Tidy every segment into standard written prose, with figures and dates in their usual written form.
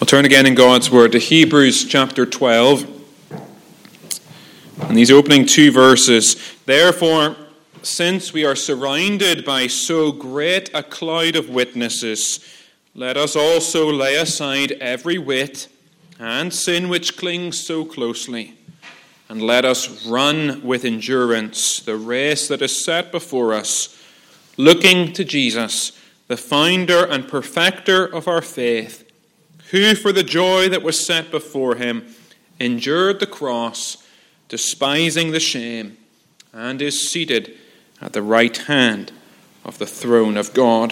We'll turn again in God's Word to Hebrews chapter 12. And these opening two verses. Therefore, since we are surrounded by so great a cloud of witnesses, let us also lay aside every weight and sin which clings so closely, and let us run with endurance the race that is set before us, looking to Jesus, the founder and perfecter of our faith, who for the joy that was set before him endured the cross, despising the shame, and is seated at the right hand of the throne of God.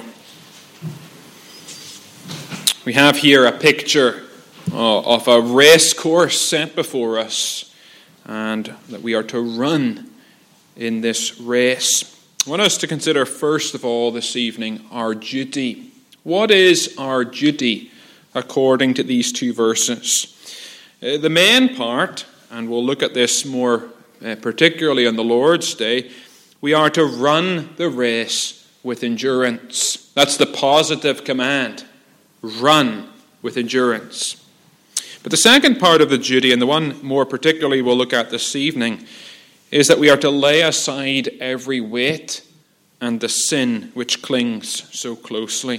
We have here a picture of a race course set before us, and that we are to run in this race. I want us to consider first of all this evening our duty. What is our duty according to these two verses? The main part, and we'll look at this more particularly on the Lord's Day, we are to run the race with endurance. That's the positive command. Run with endurance. But the second part of the duty, and the one more particularly we'll look at this evening, is that we are to lay aside every weight and the sin which clings so closely.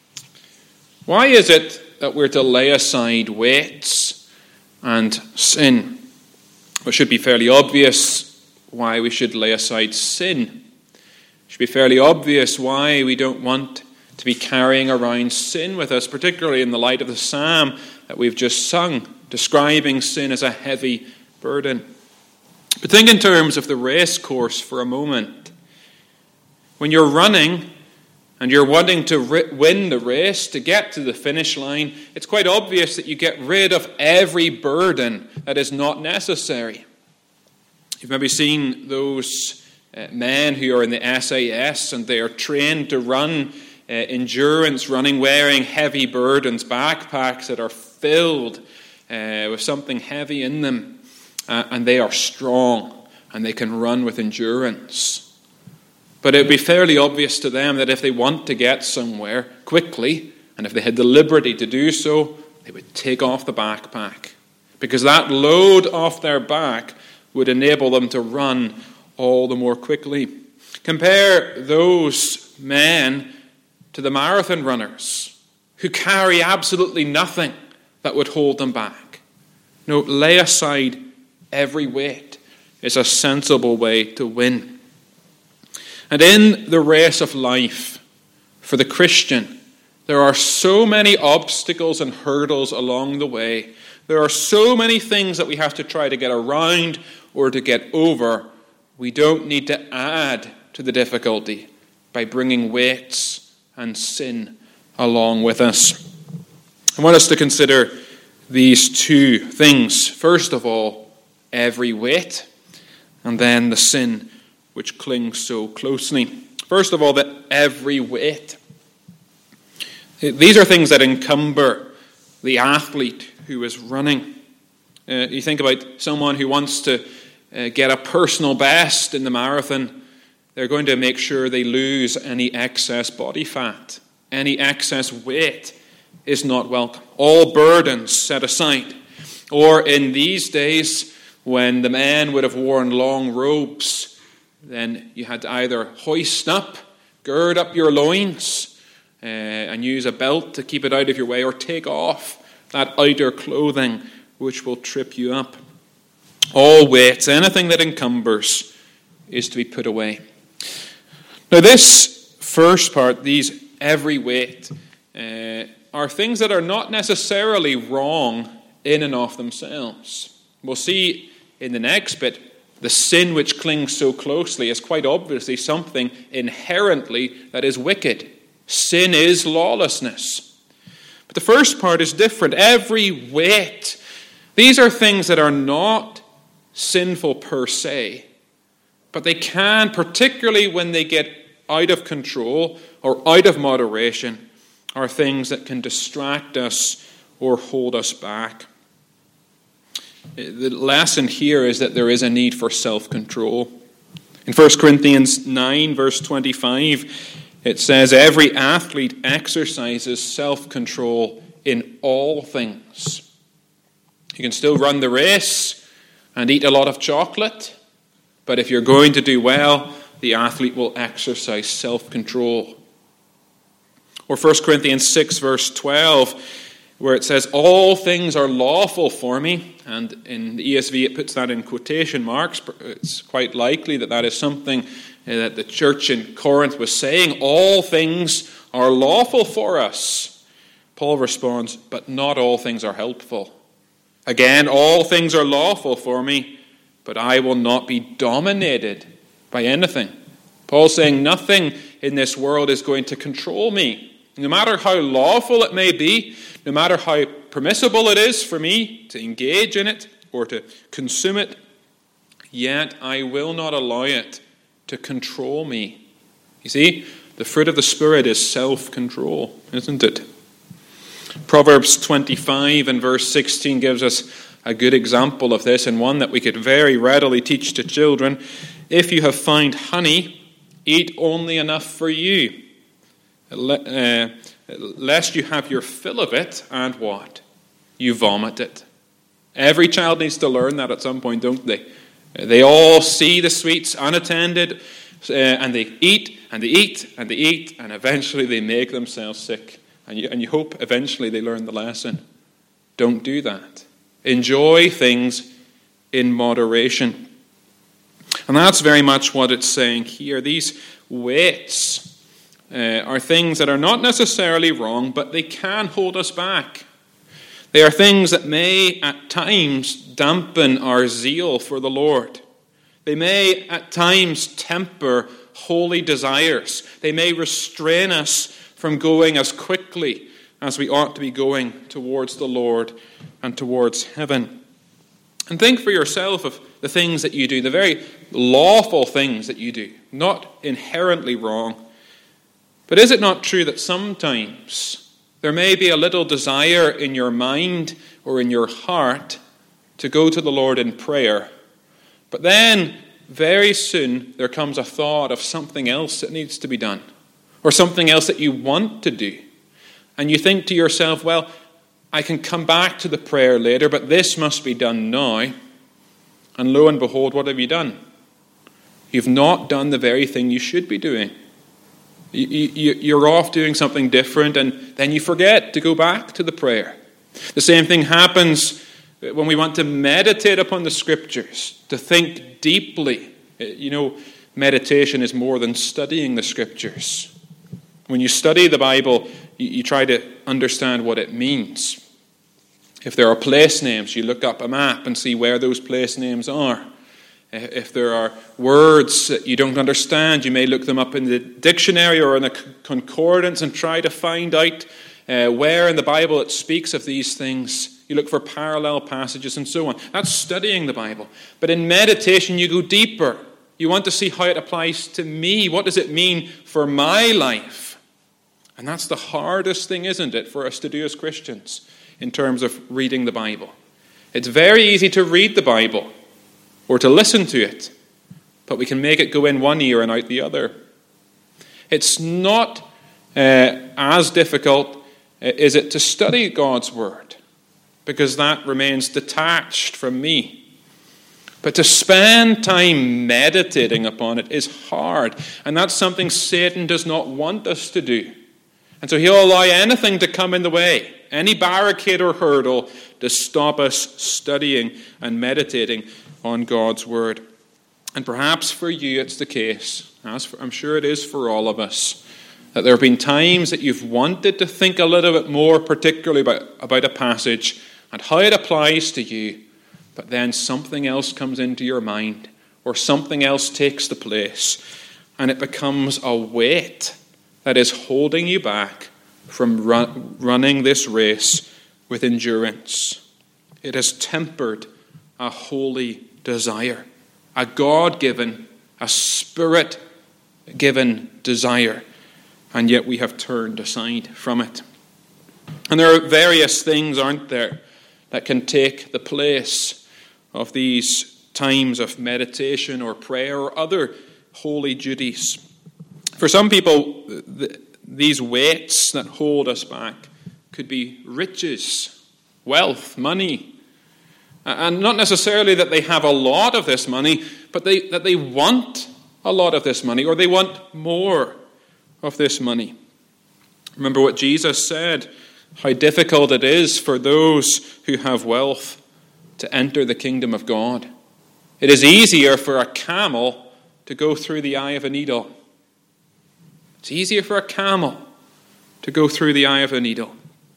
Why is it that we're to lay aside weights and sin? Well, it should be fairly obvious why we should lay aside sin. It should be fairly obvious why we don't want to be carrying around sin with us, particularly in the light of the psalm that we've just sung, describing sin as a heavy burden. But think in terms of the race course for a moment. When you're running and you're wanting to win the race, to get to the finish line, it's quite obvious that you get rid of every burden that is not necessary. You've maybe seen those men who are in the SAS and they are trained to run endurance running, wearing heavy burdens, backpacks that are filled with something heavy in them, and they are strong and they can run with endurance. But it would be fairly obvious to them that if they want to get somewhere quickly, and if they had the liberty to do so, they would take off the backpack, because that load off their back would enable them to run all the more quickly. Compare those men to the marathon runners who carry absolutely nothing that would hold them back. No, lay aside every weight is a sensible way to win. And in the race of life, for the Christian, there are so many obstacles and hurdles along the way. There are so many things that we have to try to get around or to get over. We don't need to add to the difficulty by bringing weights and sin along with us. I want us to consider these two things. First of all, every weight, and then the sin which clings so closely. First of all, the every weight. These are things that encumber the athlete who is running. You think about someone who wants to get a personal best in the marathon. They're going to make sure they lose any excess body fat. Any excess weight is not welcome. All burdens set aside. Or in these days, when the man would have worn long robes, then you had to either hoist up, gird up your loins, and use a belt to keep it out of your way, or take off that outer clothing which will trip you up. All weights, anything that encumbers, is to be put away. Now this first part, these every weight, are things that are not necessarily wrong in and of themselves. We'll see in the next bit, the sin which clings so closely is quite obviously something inherently that is wicked. Sin is lawlessness. But the first part is different. Every weight. These are things that are not sinful per se, but they can, particularly when they get out of control or out of moderation, are things that can distract us or hold us back. The lesson here is that there is a need for self-control. In 1 Corinthians 9, verse 25, it says, every athlete exercises self-control in all things. You can still run the race and eat a lot of chocolate, but if you're going to do well, the athlete will exercise self-control. Or 1 Corinthians 6 verse 12, where it says, all things are lawful for me. And in the ESV it puts that in quotation marks. It's quite likely that that is something that the church in Corinth was saying. All things are lawful for us. Paul responds, but not all things are helpful. Again, all things are lawful for me, but I will not be dominated by anything. Paul's saying nothing in this world is going to control me. No matter how lawful it may be, no matter how permissible it is for me to engage in it or to consume it, yet I will not allow it to control me. You see, the fruit of the Spirit is self-control, isn't it? Proverbs 25 and verse 16 gives us a good example of this, and one that we could very readily teach to children. If you have found honey, eat only enough for you, lest you have your fill of it, and what? You vomit it. Every child needs to learn that at some point, don't they? They all see the sweets unattended, and they eat, and they eat, and they eat, and eventually they make themselves sick. And you hope eventually they learn the lesson. Don't do that. Enjoy things in moderation. And that's very much what it's saying here. These weights are things that are not necessarily wrong, but they can hold us back. They are things that may at times dampen our zeal for the Lord. They may at times temper holy desires. They may restrain us from going as quickly as we ought to be going towards the Lord and towards heaven. And think for yourself of the things that you do, the very lawful things that you do, not inherently wrong. But is it not true that sometimes there may be a little desire in your mind or in your heart to go to the Lord in prayer, but then very soon there comes a thought of something else that needs to be done, or something else that you want to do, and you think to yourself, well, I can come back to the prayer later, but this must be done now. And lo and behold, what have you done? You've not done the very thing you should be doing. You're off doing something different, and then you forget to go back to the prayer. The same thing happens when we want to meditate upon the Scriptures, to think deeply. You know, meditation is more than studying the Scriptures. When you study the Bible, you try to understand what it means. If there are place names, you look up a map and see where those place names are. If there are words that you don't understand, you may look them up in the dictionary or in a concordance and try to find out where in the Bible it speaks of these things. You look for parallel passages and so on. That's studying the Bible. But in meditation, you go deeper. You want to see how it applies to me. What does it mean for my life? And that's the hardest thing, isn't it, for us to do as Christians in terms of reading the Bible. It's very easy to read the Bible or to listen to it, but we can make it go in one ear and out the other. It's not as difficult, is it, to study God's Word, because that remains detached from me. But to spend time meditating upon it is hard, and that's something Satan does not want us to do. And so he'll allow anything to come in the way, any barricade or hurdle, to stop us studying and meditating on God's Word. And perhaps for you it's the case, as I'm sure it is for all of us, that there have been times that you've wanted to think a little bit more particularly about a passage and how it applies to you, but then something else comes into your mind, or something else takes the place, and it becomes a weight that is holding you back from running this race with endurance. It has tempered a holy desire, a God-given, a Spirit-given desire, and yet we have turned aside from it. And there are various things, aren't there, that can take the place of these times of meditation or prayer or other holy duties. For some people, these weights that hold us back could be riches, wealth, money. And not necessarily that they have a lot of this money, but that they want a lot of this money, or they want more of this money. Remember what Jesus said, how difficult it is for those who have wealth to enter the kingdom of God. It is easier for a camel to go through the eye of a needle. It's easier for a camel to go through the eye of a needle.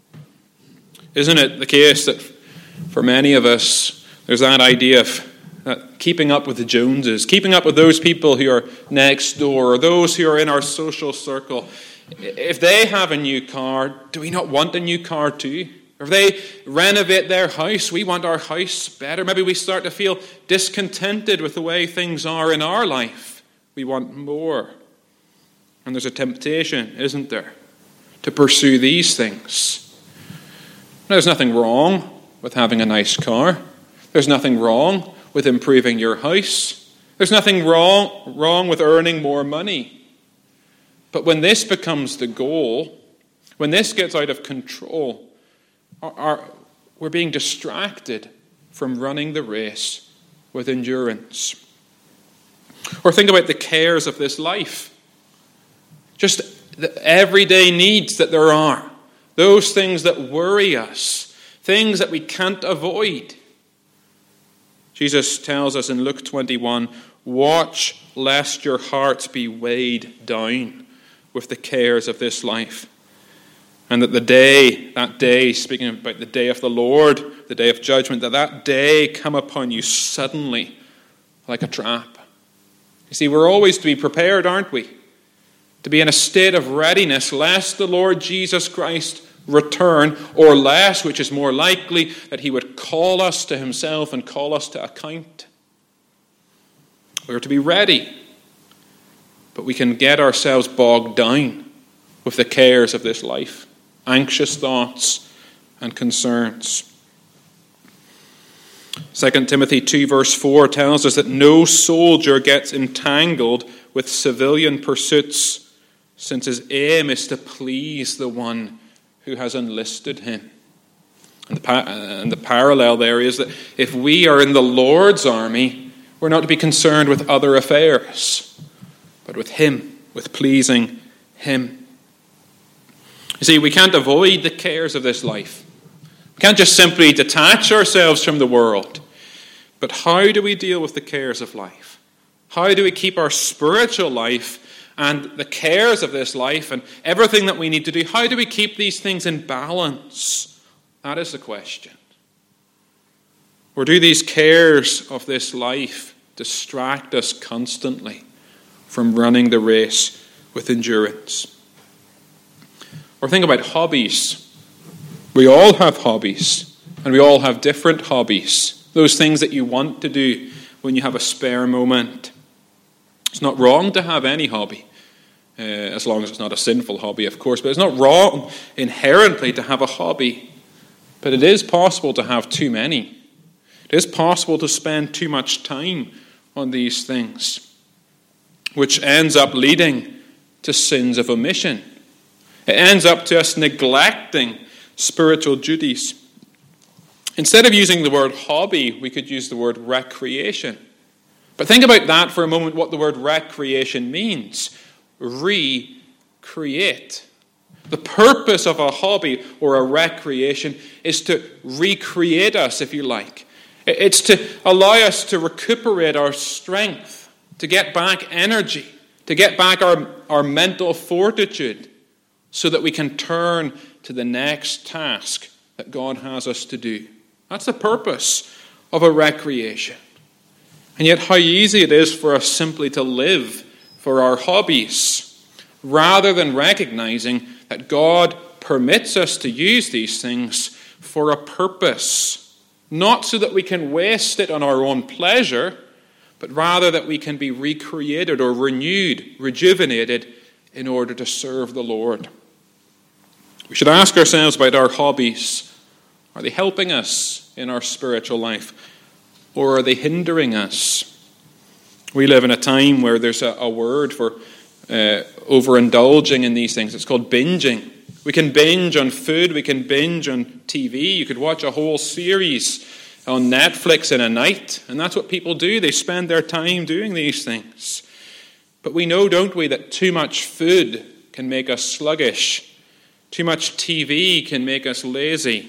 Isn't it the case that for many of us, there's that idea of keeping up with the Joneses, keeping up with those people who are next door, or those who are in our social circle. If they have a new car, do we not want a new car too? Or if they renovate their house, we want our house better. Maybe we start to feel discontented with the way things are in our life. We want more. And there's a temptation, isn't there, to pursue these things. There's nothing wrong with having a nice car. There's nothing wrong with improving your house. There's nothing wrong with earning more money. But when this becomes the goal, when this gets out of control, we're being distracted from running the race with endurance. Or think about the cares of this life. Just the everyday needs that there are. Those things that worry us. Things that we can't avoid. Jesus tells us in Luke 21, watch lest your hearts be weighed down with the cares of this life. And that that day, speaking about the day of the Lord, the day of judgment, that day come upon you suddenly like a trap. You see, we're always to be prepared, aren't we? To be in a state of readiness, lest the Lord Jesus Christ return, or less, which is more likely, that he would call us to himself and call us to account. We're to be ready, but we can get ourselves bogged down with the cares of this life, anxious thoughts and concerns. 2 Timothy 2 verse 4 tells us that no soldier gets entangled with civilian pursuits, since his aim is to please the one who has enlisted him. And the parallel there is that if we are in the Lord's army, we're not to be concerned with other affairs, but with him, with pleasing him. You see, we can't avoid the cares of this life. We can't just simply detach ourselves from the world. But how do we deal with the cares of life? How do we keep our spiritual life and the cares of this life and everything that we need to do, how do we keep these things in balance? That is the question. Or do these cares of this life distract us constantly from running the race with endurance? Or think about hobbies. We all have hobbies, and we all have different hobbies. Those things that you want to do when you have a spare moment. It's not wrong to have any hobby, as long as it's not a sinful hobby, of course. But it's not wrong inherently to have a hobby. But it is possible to have too many. It is possible to spend too much time on these things, which ends up leading to sins of omission. It ends up to us neglecting spiritual duties. Instead of using the word hobby, we could use the word recreation. But think about that for a moment, what the word recreation means. Recreate. The purpose of a hobby or a recreation is to recreate us, if you like. It's to allow us to recuperate our strength, to get back energy, to get back our mental fortitude, so that we can turn to the next task that God has us to do. That's the purpose of a recreation. And yet how easy it is for us simply to live for our hobbies, rather than recognizing that God permits us to use these things for a purpose, not so that we can waste it on our own pleasure, but rather that we can be recreated or renewed, rejuvenated in order to serve the Lord. We should ask ourselves about our hobbies. Are they helping us in our spiritual life? Or are they hindering us? We live in a time where there's a word for overindulging in these things. It's called binging. We can binge on food. We can binge on TV. You could watch a whole series on Netflix in a night. And that's what people do. They spend their time doing these things. But we know, don't we, that too much food can make us sluggish. Too much TV can make us lazy.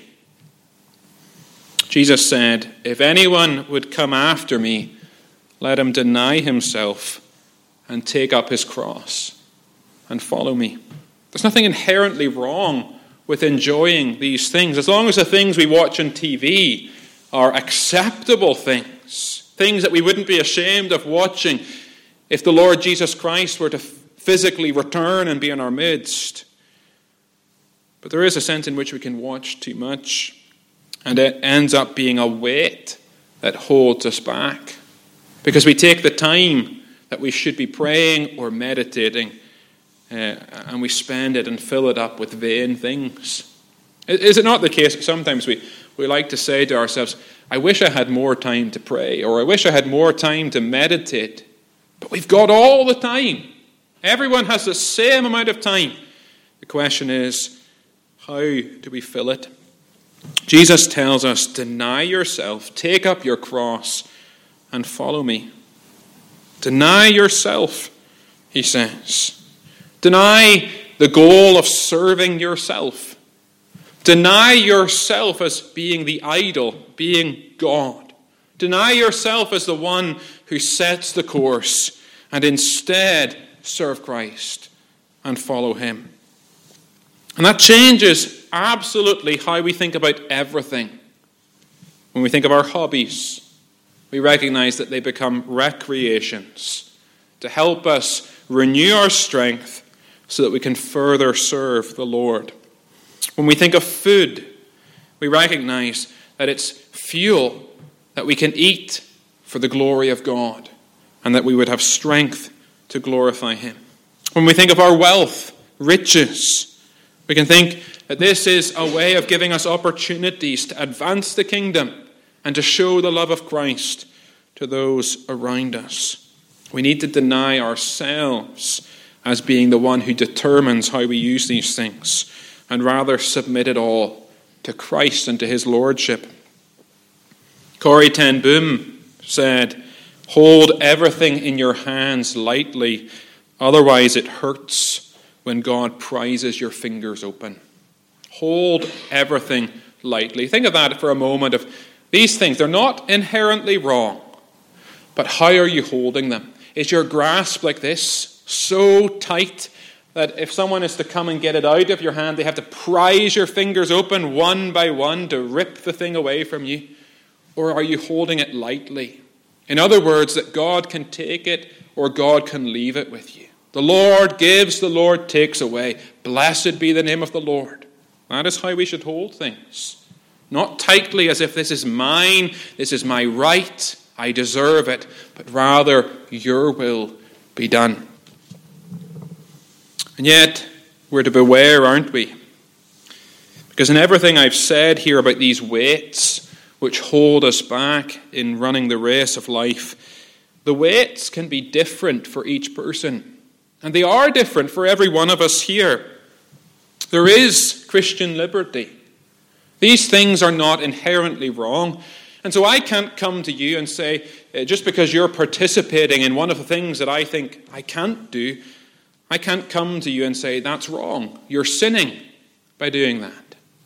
Jesus said, "If anyone would come after me, let him deny himself and take up his cross and follow me." There's nothing inherently wrong with enjoying these things, as long as the things we watch on TV are acceptable things, things that we wouldn't be ashamed of watching if the Lord Jesus Christ were to physically return and be in our midst. But there is a sense in which we can watch too much, and it ends up being a weight that holds us back, because we take the time that we should be praying or meditating, and we spend it and fill it up with vain things. Is it not the case that sometimes we like to say to ourselves, "I wish I had more time to pray," or "I wish I had more time to meditate"? But we've got all the time. Everyone has the same amount of time. The question is, how do we fill it? Jesus tells us, "Deny yourself, take up your cross, and follow me." Deny yourself, he says. Deny the goal of serving yourself. Deny yourself as being the idol, being God. Deny yourself as the one who sets the course, and instead serve Christ and follow him. And that changes absolutely how we think about everything. When we think of our hobbies, we recognize that they become recreations to help us renew our strength so that we can further serve the Lord. When we think of food, we recognize that it's fuel that we can eat for the glory of God, and that we would have strength to glorify him. When we think of our wealth, riches, we can think that this is a way of giving us opportunities to advance the kingdom and to show the love of Christ to those around us. We need to deny ourselves as being the one who determines how we use these things, and rather submit it all to Christ and to his lordship. Corrie ten Boom said, "Hold everything in your hands lightly, otherwise it hurts when God prizes your fingers open." Hold everything lightly. Think of that for a moment. Of these things, they're not inherently wrong, but how are you holding them? Is your grasp like this, so tight that if someone is to come and get it out of your hand, they have to prise your fingers open one by one to rip the thing away from you? Or are you holding it lightly? In other words, that God can take it or God can leave it with you. The Lord gives, the Lord takes away. Blessed be the name of the Lord. That is how we should hold things. Not tightly as if this is mine, this is my right, I deserve it, but rather your will be done. And yet, we're to beware, aren't we? Because in everything I've said here about these weights which hold us back in running the race of life, the weights can be different for each person. And they are different for every one of us here. There is Christian liberty. These things are not inherently wrong. And so I can't come to you and say, just because you're participating in one of the things that I think I can't do, I can't come to you and say, that's wrong. You're sinning by doing that.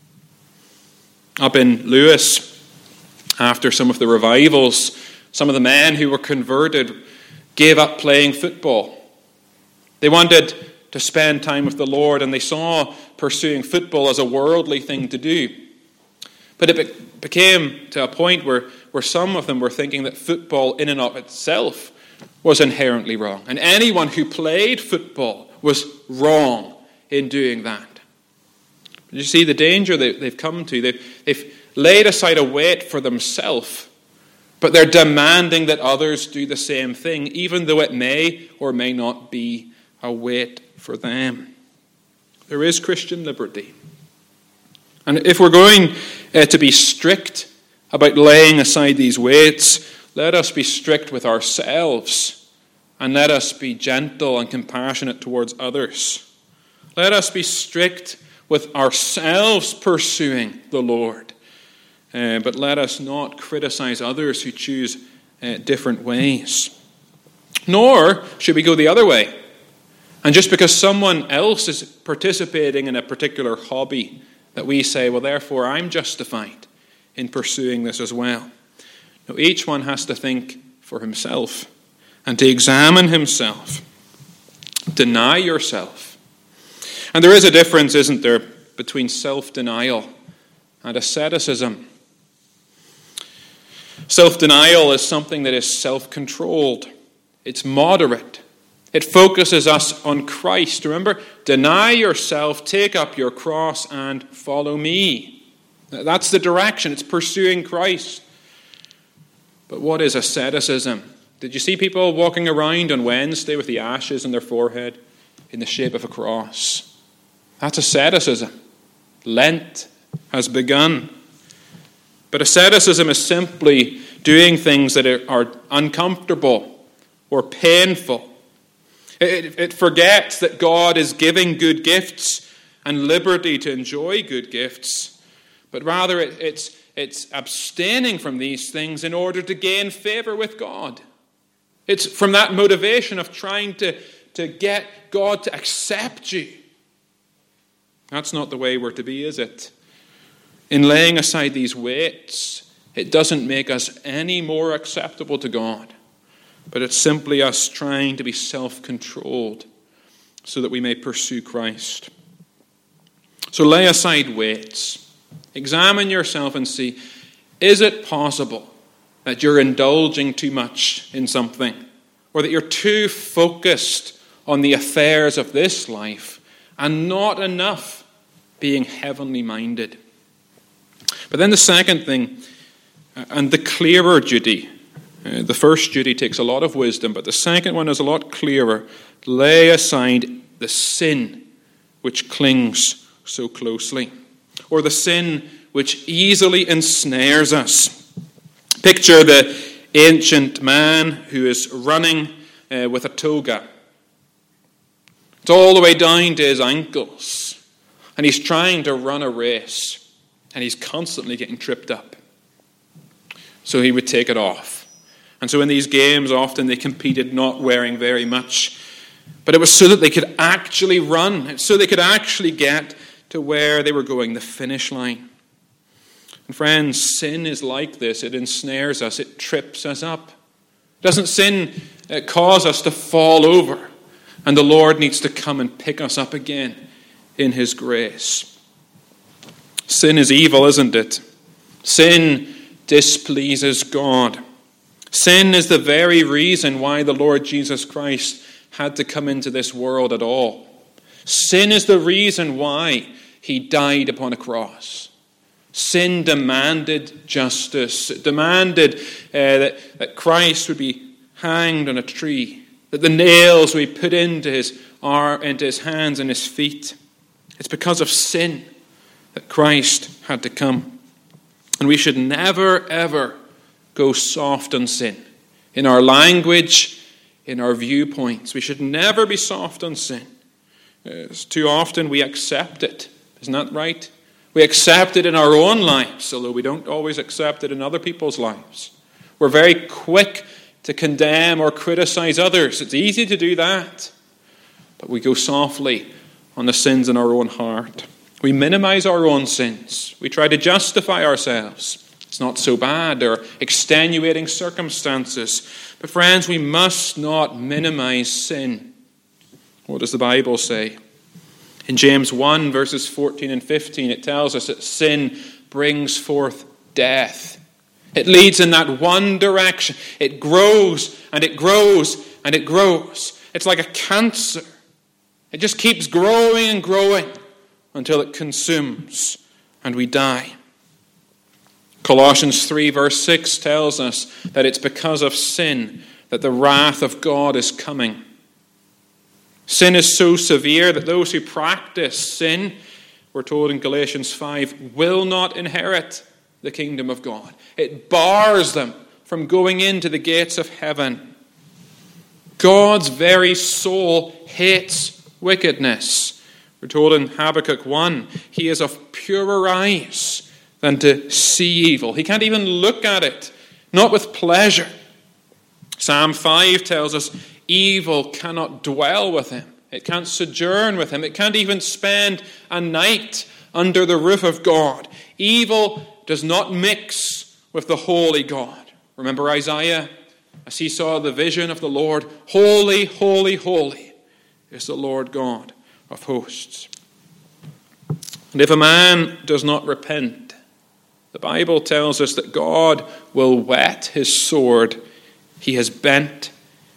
Up in Lewis, after some of the revivals, some of the men who were converted gave up playing football. They wanted to spend time with the Lord, and they saw pursuing football as a worldly thing to do. But it became to a point where some of them were thinking that football in and of itself was inherently wrong. And anyone who played football was wrong in doing that. You see the danger they've come to. They've laid aside a weight for themselves, but they're demanding that others do the same thing, even though it may or may not be a weight for them. There is Christian liberty. And if we're going to be strict about laying aside these weights, let us be strict with ourselves, and let us be gentle and compassionate towards others. Let us be strict with ourselves pursuing the Lord. But let us not criticize others who choose different ways. Nor should we go the other way. And just because someone else is participating in a particular hobby, that we say, well, therefore I'm justified in pursuing this as well. No, each one has to think for himself and to examine himself. Deny yourself. And there is a difference, isn't there, between self-denial and asceticism. Self-denial is something that is self-controlled. It's moderate. It focuses us on Christ. Remember, deny yourself, take up your cross, and follow me. That's the direction. It's pursuing Christ. But what is asceticism? Did you see people walking around on Wednesday with the ashes on their forehead in the shape of a cross? That's asceticism. Lent has begun. But asceticism is simply doing things that are uncomfortable or painful. It forgets that God is giving good gifts and liberty to enjoy good gifts, but rather it's abstaining from these things in order to gain favor with God. It's from that motivation of trying to get God to accept you. That's not the way we're to be, is it? In laying aside these weights, it doesn't make us any more acceptable to God, but it's simply us trying to be self-controlled so that we may pursue Christ. So lay aside weights. Examine yourself and see, is it possible that you're indulging too much in something, or that you're too focused on the affairs of this life and not enough being heavenly minded? But then the second thing, and the clearer duty, the first duty takes a lot of wisdom, but the second one is a lot clearer. Lay aside the sin which clings so closely, or the sin which easily ensnares us. Picture the ancient man who is running with a toga. It's all the way down to his ankles, and he's trying to run a race. And he's constantly getting tripped up. So he would take it off. And so in these games, often they competed not wearing very much. But it was so that they could actually run. It's so they could actually get to where they were going, the finish line. And friends, sin is like this. It ensnares us. It trips us up. Doesn't sin cause us to fall over? And the Lord needs to come and pick us up again in His grace. Sin is evil, isn't it? Sin displeases God. Sin is the very reason why the Lord Jesus Christ had to come into this world at all. Sin is the reason why He died upon a cross. Sin demanded justice. It demanded that Christ would be hanged on a tree, that the nails would be put into his hands and his feet. It's because of sin that Christ had to come. And we should never, ever go soft on sin. In our language, in our viewpoints, we should never be soft on sin. Too often we accept it. Isn't that right? We accept it in our own lives, although we don't always accept it in other people's lives. We're very quick to condemn or criticize others. It's easy to do that. But we go softly on the sins in our own heart. We minimize our own sins. We try to justify ourselves. It's not so bad, or extenuating circumstances. But friends, we must not minimize sin. What does the Bible say? In James 1, verses 14 and 15, it tells us that sin brings forth death. It leads in that one direction. It grows and it grows and it grows. It's like a cancer. It just keeps growing and growing until it consumes and we die. Colossians 3 verse 6 tells us that it's because of sin that the wrath of God is coming. Sin is so severe that those who practice sin, we're told in Galatians 5, will not inherit the kingdom of God. It bars them from going into the gates of heaven. God's very soul hates wickedness. We're told in Habakkuk 1, he is of purer eyes than to see evil. He can't even look at it, not with pleasure. Psalm 5 tells us evil cannot dwell with him. It can't sojourn with him. It can't even spend a night under the roof of God. Evil does not mix with the holy God. Remember Isaiah, as he saw the vision of the Lord, holy, holy, holy is the Lord God of hosts. And if a man does not repent, the Bible tells us that God will whet his sword. He has bent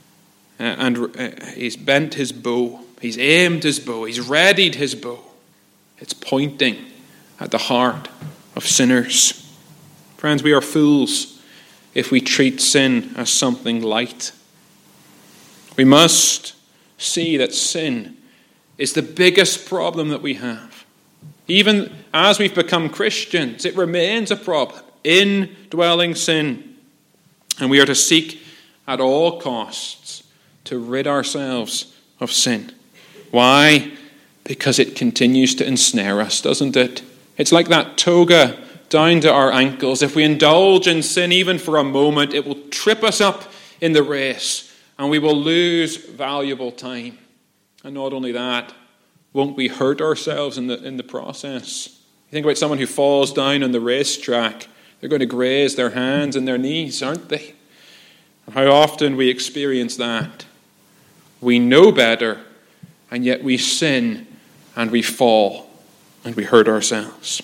he's bent his bow. He's aimed his bow. He's readied his bow. It's pointing at the heart of sinners. Friends, we are fools if we treat sin as something light. We must see that sin is the biggest problem that we have. Even as we've become Christians, it remains a problem. Indwelling sin. And we are to seek at all costs to rid ourselves of sin. Why? Because it continues to ensnare us, doesn't it? It's like that toga down to our ankles. If we indulge in sin even for a moment, it will trip us up in the race and we will lose valuable time. And not only that, won't we hurt ourselves in the process? You think about someone who falls down on the racetrack. They're going to graze their hands and their knees, aren't they? And how often we experience that. We know better, and yet we sin and we fall and we hurt ourselves.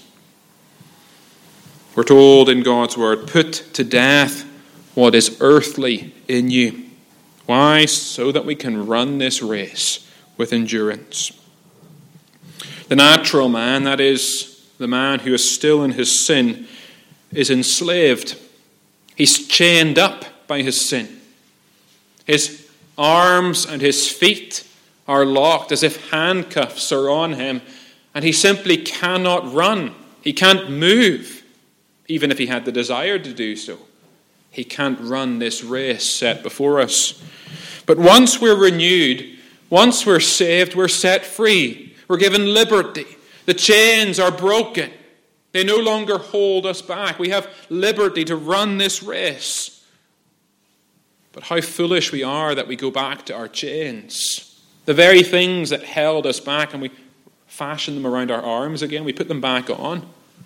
We're told in God's word, put to death what is earthly in you. Why? So that we can run this race with endurance. The natural man, that is, the man who is still in his sin, is enslaved. He's chained up by his sin. His arms and his feet are locked as if handcuffs are on him, and he simply cannot run. He can't move, even if he had the desire to do so. He can't run this race set before us. But once we're renewed, once we're saved, we're set free. We're given liberty. The chains are broken. They no longer hold us back. We have liberty to run this race. But how foolish we are that we go back to our chains. The very things that held us back, and we fashion them around our arms again. We put them back on.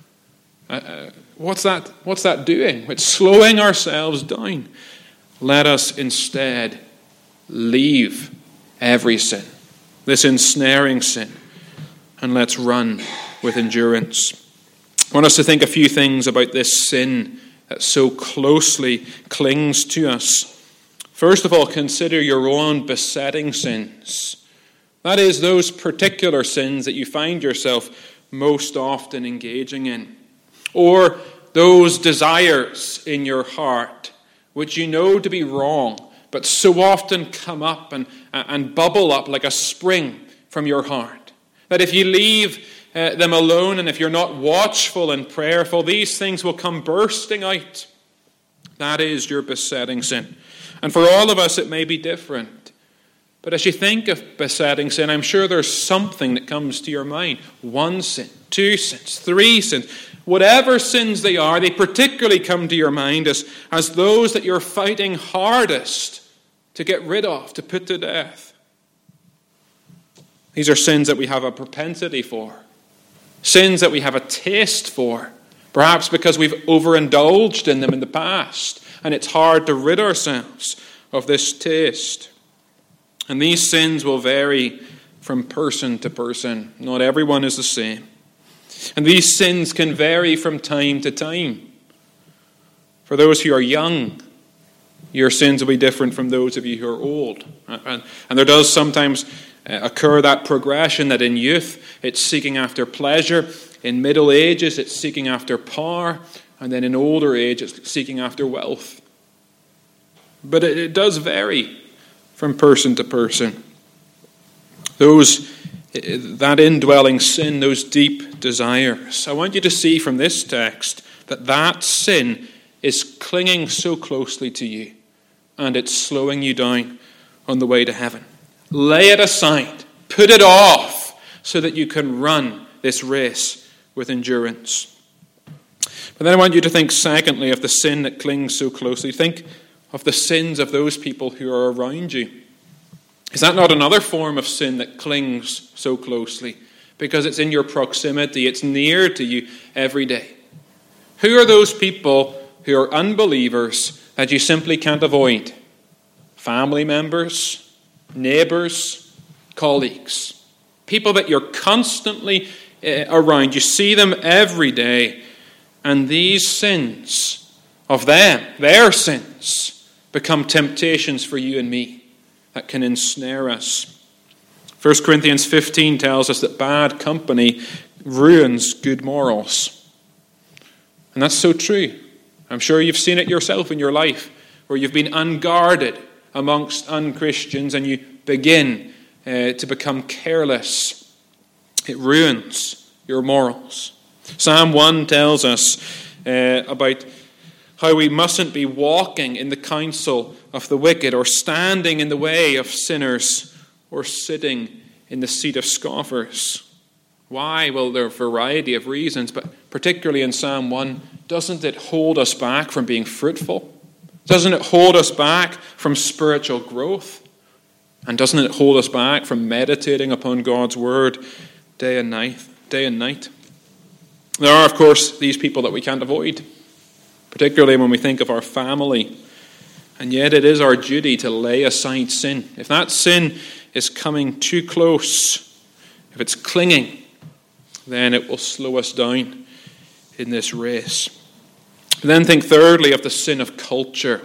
What's that doing? It's slowing ourselves down. Let us instead leave every sin, this ensnaring sin, and let's run with endurance. I want us to think a few things about this sin that so closely clings to us. First of all, consider your own besetting sins. That is, those particular sins that you find yourself most often engaging in. Or those desires in your heart which you know to be wrong, but so often come up and bubble up like a spring from your heart. That if you leave them alone and if you're not watchful and prayerful, these things will come bursting out. That is your besetting sin. And for all of us, it may be different. But as you think of besetting sin, I'm sure there's something that comes to your mind. 1 sin, 2 sins, 3 sins. Whatever sins they are, they particularly come to your mind as those that you're fighting hardest to get rid of, to put to death. These are sins that we have a propensity for. Sins that we have a taste for. Perhaps because we've overindulged in them in the past. And it's hard to rid ourselves of this taste. And these sins will vary from person to person. Not everyone is the same. And these sins can vary from time to time. For those who are young, your sins will be different from those of you who are old. And there does sometimes occur that progression that in youth it's seeking after pleasure. In middle ages it's seeking after power. And then in older age, it's seeking after wealth. But it does vary from person to person. That indwelling sin, those deep desires. I want you to see from this text that sin is clinging so closely to you, and it's slowing you down on the way to heaven. Lay it aside. Put it off. so that you can run this race with endurance. But then I want you to think secondly of the sin that clings so closely. Think of the sins of those people who are around you. Is that not another form of sin that clings so closely? Because it's in your proximity, it's near to you every day. Who are those people who are unbelievers that you simply can't avoid? Family members, neighbours, colleagues. People that you're constantly around. You see them every day. And these sins of them, their sins, become temptations for you and me that can ensnare us. 1 Corinthians 15 tells us that bad company ruins good morals. And that's so true. I'm sure you've seen it yourself in your life, where you've been unguarded amongst unchristians and you begin to become careless. It ruins your morals. Psalm 1 tells us about how we mustn't be walking in the counsel of the wicked, or standing in the way of sinners, or sitting in the seat of scoffers. Why? Well, there are a variety of reasons, but particularly in Psalm 1, doesn't it hold us back from being fruitful? Doesn't it hold us back from spiritual growth? And doesn't it hold us back from meditating upon God's word day and night? There are, of course, these people that we can't avoid, particularly when we think of our family. And yet it is our duty to lay aside sin. If that sin is coming too close, if it's clinging, then it will slow us down in this race. And then think thirdly of the sin of culture.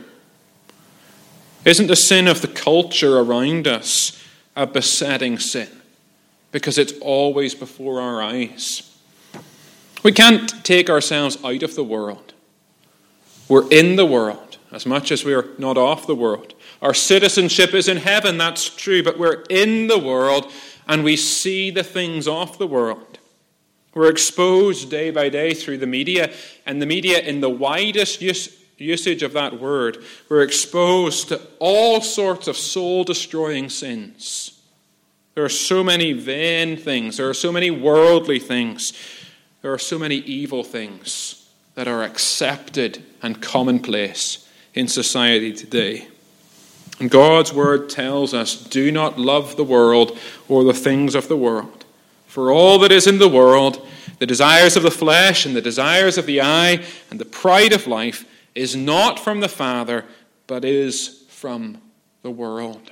Isn't the sin of the culture around us a besetting sin? Because it's always before our eyes. We can't take ourselves out of the world. We're in the world as much as we're not of the world. Our citizenship is in heaven, that's true, but we're in the world and we see the things of the world. We're exposed day by day through the media, and the media in the widest usage of that word. We're exposed to all sorts of soul-destroying sins. There are so many vain things. There are so many worldly things. There are so many evil things that are accepted and commonplace in society today. And God's word tells us, do not love the world or the things of the world. For all that is in the world, the desires of the flesh and the desires of the eye and the pride of life, is not from the Father, but is from the world.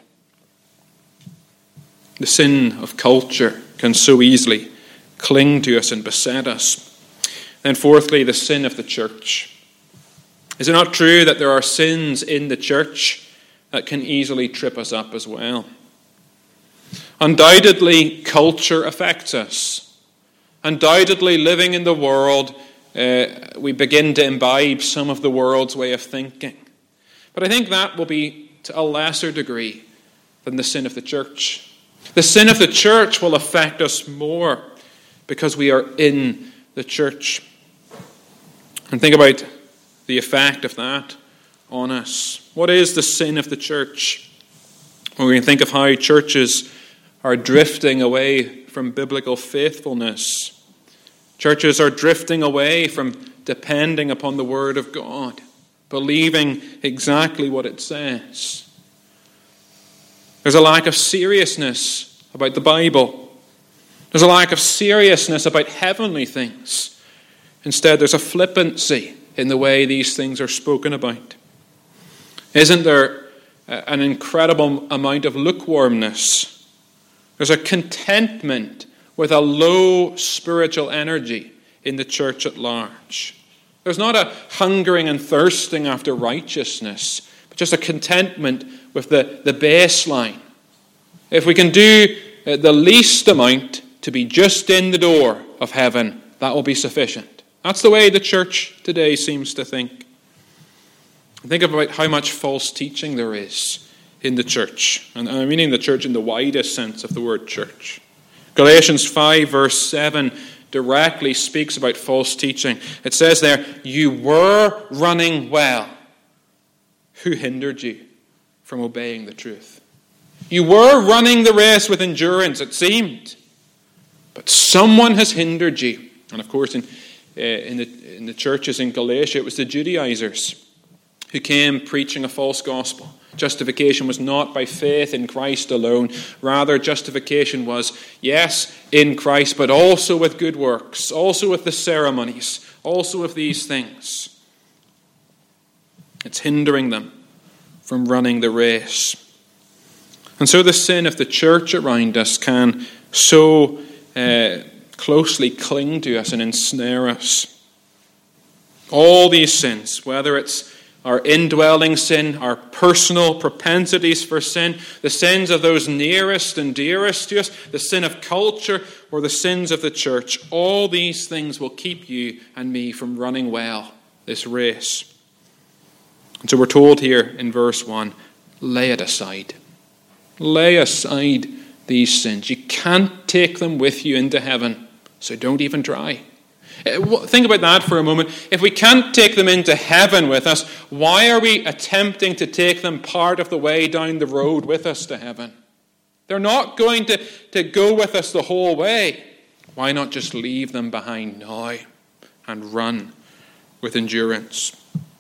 The sin of culture can so easily cling to us and beset us. Then fourthly, the sin of the church. Is it not true that there are sins in the church that can easily trip us up as well? Undoubtedly, culture affects us. Undoubtedly, living in the world, we begin to imbibe some of the world's way of thinking. But I think that will be to a lesser degree than the sin of the church. The sin of the church will affect us more because we are in the church. And think about the effect of that on us. What is the sin of the church? Well, we can think of how churches are drifting away from biblical faithfulness. Churches are drifting away from depending upon the Word of God, believing exactly what it says. There's a lack of seriousness about the Bible. There's a lack of seriousness about heavenly things. Instead, there's a flippancy in the way these things are spoken about. Isn't there an incredible amount of lukewarmness? There's a contentment with a low spiritual energy in the church at large. There's not a hungering and thirsting after righteousness, but just a contentment with the baseline. If we can do the least amount to be just in the door of heaven, that will be sufficient. That's the way the church today seems to think. Think about how much false teaching there is in the church. And I'm meaning the church in the widest sense of the word church. Galatians 5 verse 7 directly speaks about false teaching. It says there, you were running well. Who hindered you from obeying the truth? You were running the race with endurance, it seemed. But someone has hindered you. And of course, in the churches in Galatia, it was the Judaizers who came preaching a false gospel. Justification was not by faith in Christ alone. Rather, justification was, yes, in Christ, but also with good works, also with the ceremonies, also with these things. It's hindering them from running the race. And so the sin of the church around us can so closely cling to us and ensnare us. All these sins, whether it's our indwelling sin, our personal propensities for sin, the sins of those nearest and dearest to us, the sin of culture, or the sins of the church, all these things will keep you and me from running well this race. And so we're told here in verse 1, lay it aside. Lay aside these sins. You can't take them with you into heaven, so don't even try. Think about that for a moment. If we can't take them into heaven with us, why are we attempting to take them part of the way down the road with us to heaven? They're not going to go with us the whole way. Why not just leave them behind now and run with endurance?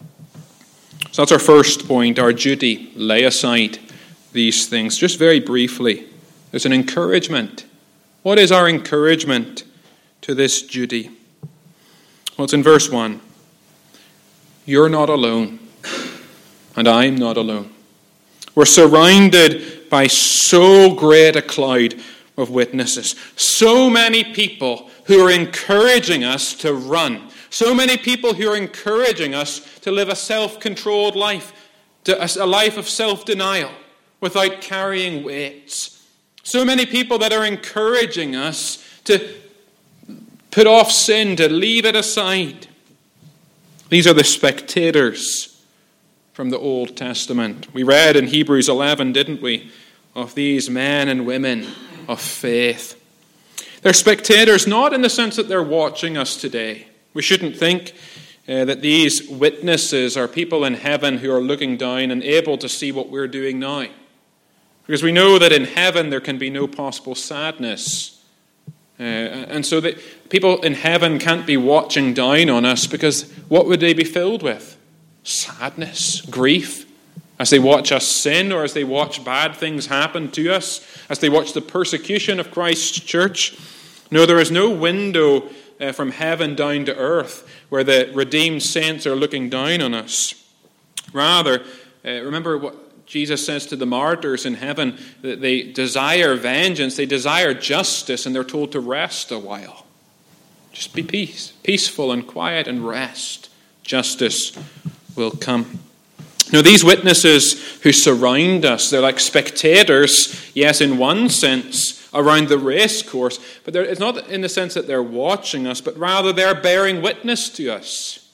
So that's our first point, our duty. Lay aside these things. Just very briefly, there's an encouragement. What is our encouragement to this duty? Well, it's in verse 1. You're not alone, and I'm not alone. We're surrounded by so great a cloud of witnesses. So many people who are encouraging us to run. So many people who are encouraging us to live a self-controlled life, a life of self-denial without carrying weights. So many people that are encouraging us to put off sin, to leave it aside. These are the spectators from the Old Testament. We read in Hebrews 11, didn't we, of these men and women of faith. They're spectators not in the sense that they're watching us today. We shouldn't think that these witnesses are people in heaven who are looking down and able to see what we're doing now. Because we know that in heaven there can be no possible sadness. And so that people in heaven can't be watching down on us, because what would they be filled with? Sadness, grief, as they watch us sin, or as they watch bad things happen to us, as they watch the persecution of Christ's church. No, there is no window from heaven down to earth where the redeemed saints are looking down on us. Rather, remember what Jesus says to the martyrs in heaven, that they desire vengeance, they desire justice, and they're told to rest a while. Just be peaceful and quiet and rest. Justice will come. Now, these witnesses who surround us, they're like spectators, yes, in one sense, around the race course, but it's not in the sense that they're watching us, but rather they're bearing witness to us.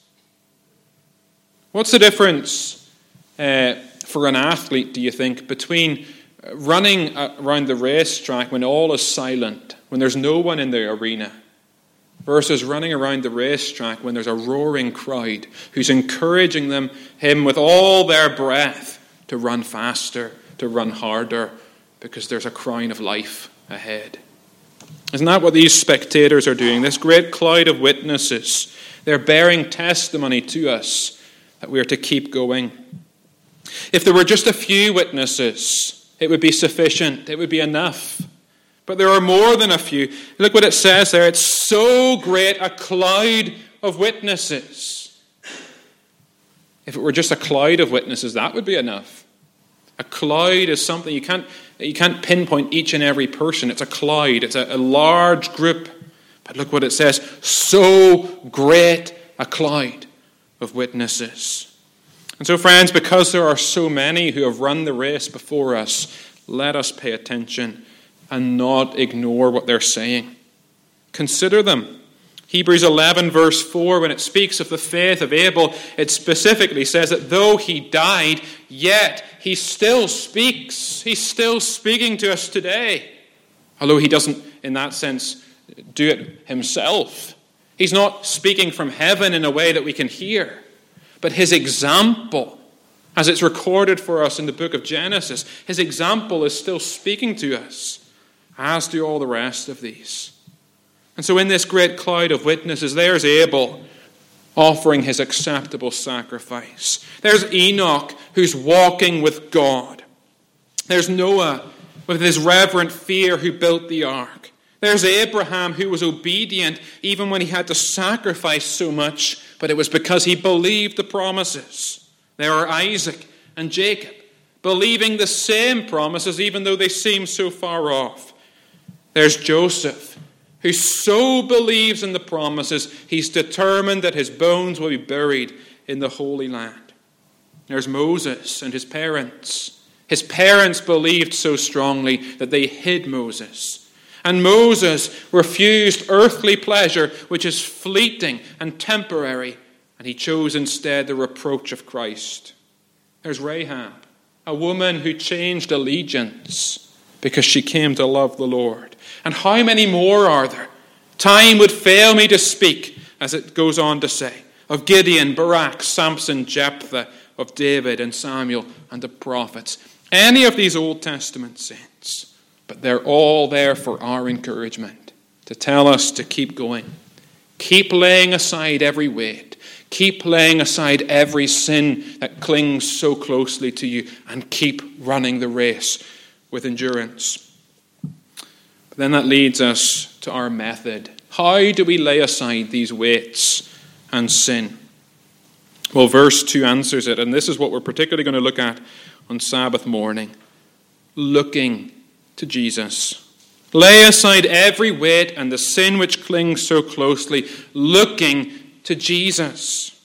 What's the difference for an athlete, do you think, between running around the racetrack when all is silent, when there's no one in the arena, versus running around the racetrack when there's a roaring crowd who's encouraging him with all their breath to run faster, to run harder, because there's a crown of life ahead? Isn't that what these spectators are doing? This great cloud of witnesses, they're bearing testimony to us that we are to keep going. If there were just a few witnesses, it would be sufficient, it would be enough. But there are more than a few. Look what it says there. It's so great a cloud of witnesses. If it were just a cloud of witnesses, that would be enough. A cloud is something you can't pinpoint each and every person. It's a cloud. It's a large group. But look what it says. So great a cloud of witnesses. And so, friends, because there are so many who have run the race before us, let us pay attention and not ignore what they're saying. Consider them. Hebrews 11 verse 4, when it speaks of the faith of Abel, it specifically says that though he died, yet he still speaks. He's still speaking to us today. Although he doesn't, in that sense, do it himself. He's not speaking from heaven in a way that we can hear. But his example, as it's recorded for us in the book of Genesis, his example is still speaking to us, as do all the rest of these. And so in this great cloud of witnesses, there's Abel offering his acceptable sacrifice. There's Enoch who's walking with God. There's Noah with his reverent fear who built the ark. There's Abraham who was obedient even when he had to sacrifice so much, but it was because he believed the promises. There are Isaac and Jacob, believing the same promises even though they seem so far off. There's Joseph, who so believes in the promises, he's determined that his bones will be buried in the Holy Land. There's Moses and his parents. His parents believed so strongly that they hid Moses. And Moses refused earthly pleasure, which is fleeting and temporary, and he chose instead the reproach of Christ. There's Rahab, a woman who changed allegiance because she came to love the Lord. And how many more are there? Time would fail me to speak, as it goes on to say, of Gideon, Barak, Samson, Jephthah, of David and Samuel and the prophets. Any of these Old Testament saints. But they're all there for our encouragement, to tell us to keep going. Keep laying aside every weight. Keep laying aside every sin that clings so closely to you, and keep running the race with endurance. But then that leads us to our method. How do we lay aside these weights and sin? Well, verse 2 answers it, and this is what we're particularly going to look at on Sabbath morning. Looking to Jesus. Lay aside every weight and the sin which clings so closely, looking to Jesus.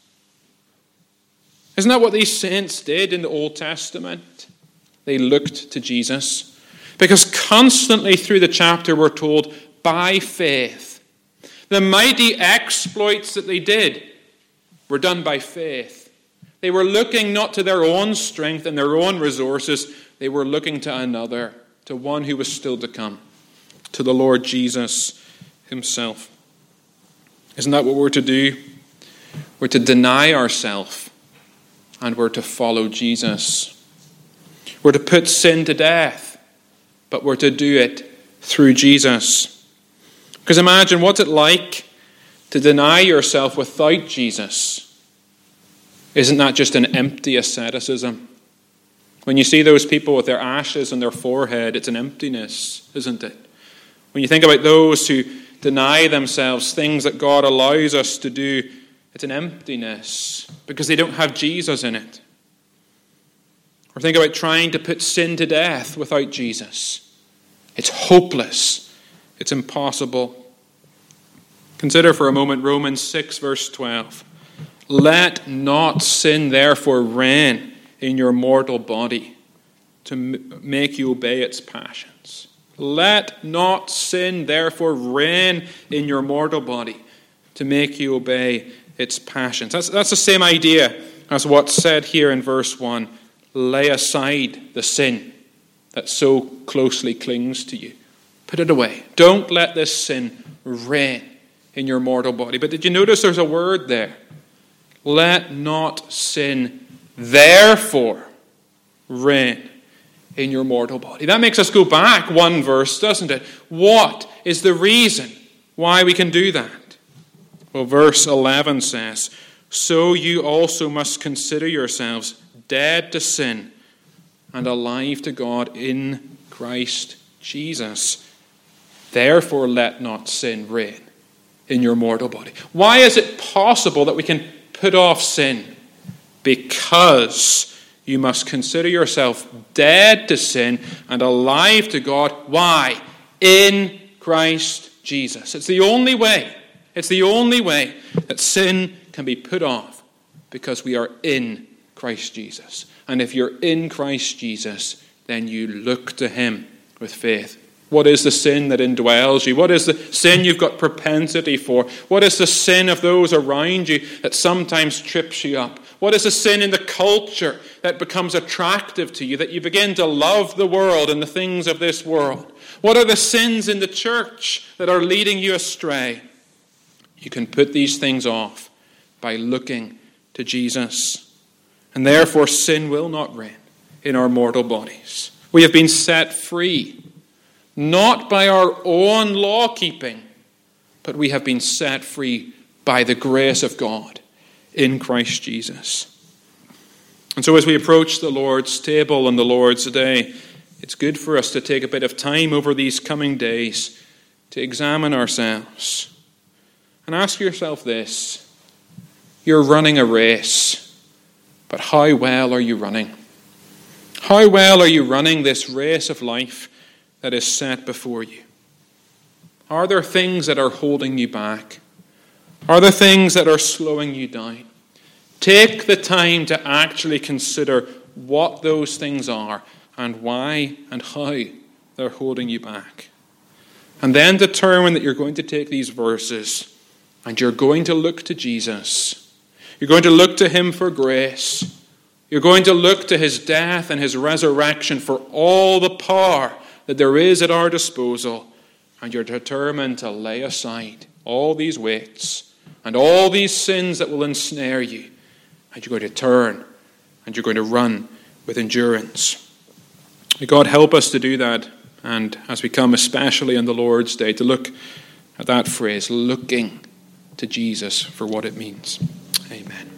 Isn't that what these saints did in the Old Testament? They looked to Jesus. Because constantly through the chapter we're told, by faith. The mighty exploits that they did were done by faith. They were looking not to their own strength and their own resources. They were looking to another, to one who was still to come, to the Lord Jesus himself. Isn't that what we're to do? We're to deny ourselves and we're to follow Jesus. We're to put sin to death, but we're to do it through Jesus. Because imagine what's it like to deny yourself without Jesus. Isn't that just an empty asceticism? When you see those people with their ashes on their forehead, it's an emptiness, isn't it? When you think about those who deny themselves things that God allows us to do, it's an emptiness because they don't have Jesus in it. Or think about trying to put sin to death without Jesus. It's hopeless. It's impossible. Consider for a moment Romans 6 verse 12. Let not sin therefore reign in your mortal body to make you obey its passions. Let not sin therefore reign in your mortal body to make you obey its passions. That's the same idea as what's said here in verse 1. Lay aside the sin that so closely clings to you. Put it away. Don't let this sin reign in your mortal body. But did you notice there's a word there? Let not sin therefore reign in your mortal body. That makes us go back one verse, doesn't it? What is the reason why we can do that? Well, verse 11 says, so you also must consider yourselves dead to sin and alive to God in Christ Jesus. Therefore let not sin reign in your mortal body. Why is it possible that we can put off sin? Because you must consider yourself dead to sin and alive to God. Why? In Christ Jesus. It's the only way. It's the only way that sin can be put off, because we are in Christ Jesus. And if you're in Christ Jesus, then you look to him with faith. What is the sin that indwells you? What is the sin you've got propensity for? What is the sin of those around you that sometimes trips you up? What is the sin in the culture that becomes attractive to you, that you begin to love the world and the things of this world? What are the sins in the church that are leading you astray? You can put these things off by looking to Jesus. And therefore sin will not reign in our mortal bodies. We have been set free, not by our own law-keeping, but we have been set free by the grace of God in Christ Jesus. And so as we approach the Lord's table and the Lord's day, it's good for us to take a bit of time over these coming days to examine ourselves and ask yourself this: you're running a race, but how well are you running? How well are you running this race of life that is set before you? Are there things that are holding you back? Are there things that are slowing you down? Take the time to actually consider what those things are and why and how they're holding you back. And then determine that you're going to take these verses and you're going to look to Jesus. You're going to look to him for grace. You're going to look to his death and his resurrection for all the power that there is at our disposal. And you're determined to lay aside all these weights and all these sins that will ensnare you. And you're going to turn and you're going to run with endurance. May God help us to do that. And as we come, especially on the Lord's Day, to look at that phrase, looking to Jesus, for what it means. Amen.